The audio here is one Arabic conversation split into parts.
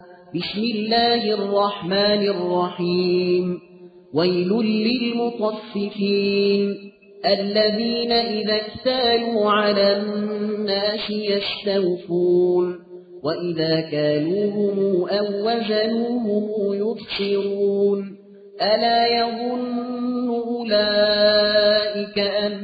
بسم الله الرحمن الرحيم ويل للمطففين الذين إذا اكتالوا على الناس يستوفون وإذا كالوهم أو وزنوهم يخسرون ألا يظن أولئك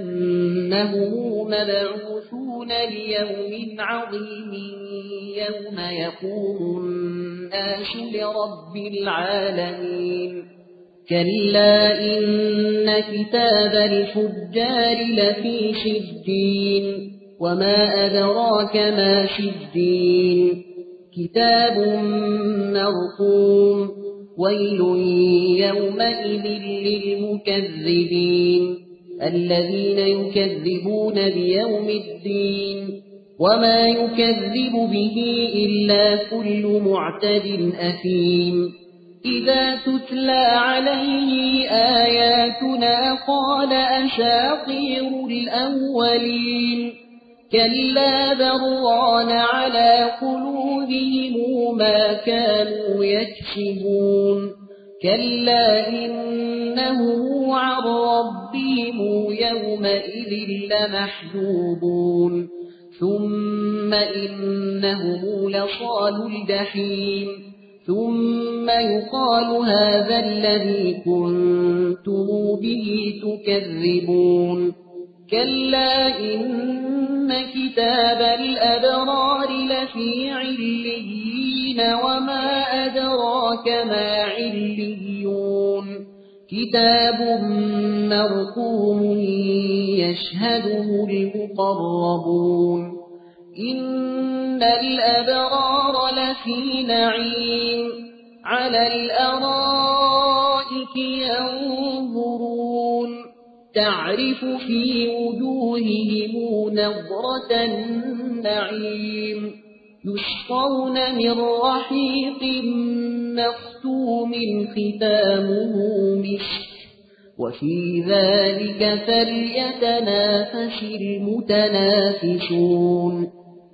أنهم مبعوثون ليوم عظيم يوم يقوم الناس لرب العالمين كلا إن كتاب الفجار لفي سجين وما أدراك ما سجين كتاب مرقوم ويل يومئذ للمكذبين الذين يكذبون بيوم الدين وما يكذب به إلا كل معتد أثيم إذا تتلى عليه آياتنا قال أساطير الأولين كلا بران على قلوبهم ما كانوا يكسبون كلا إنهم عن ربهم يومئذ لمحجوبون ثم إنهم لصالو الجحيم ثم يقال هذا الذي كنتم به تكذبون كلا إن كتاب الأبرار لفي عليين وما أدراك ما عليون كتاب مرقوم يشهده المقربون إن الأبرار لفي نعيم على الأرائك ينظرون تعرف في وجوههم نظرة النعيم يسقون من رحيق مختوم ختامه مسك وفي ذلك فليتنافس المتنافسون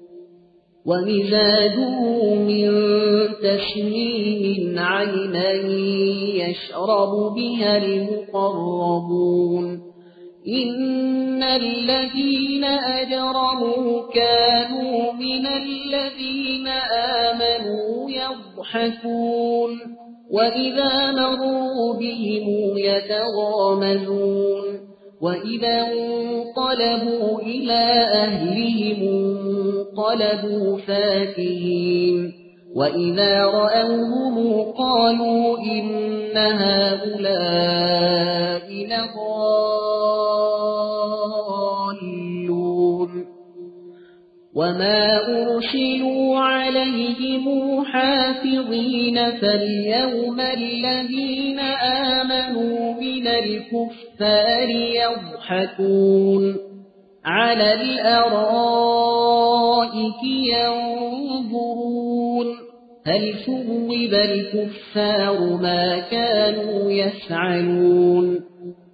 ومزاجه من تسنيم عينا يشرب بها المقربون إن الذين أجرموا كانوا من الذين آمنوا يضحكون وإذا مروا بهم يتغامزون وإذا انقلبوا إلى أهلهم انقلبوا فاكهين وإذا رأوهم قالوا إن هؤلاء لضالون وما أرسلوا عليهم حافظين فاليوم الذين آمنوا من الكفار يضحكون على الأرائك ينظرون هل ثوب الكفار ما كانوا يفعلون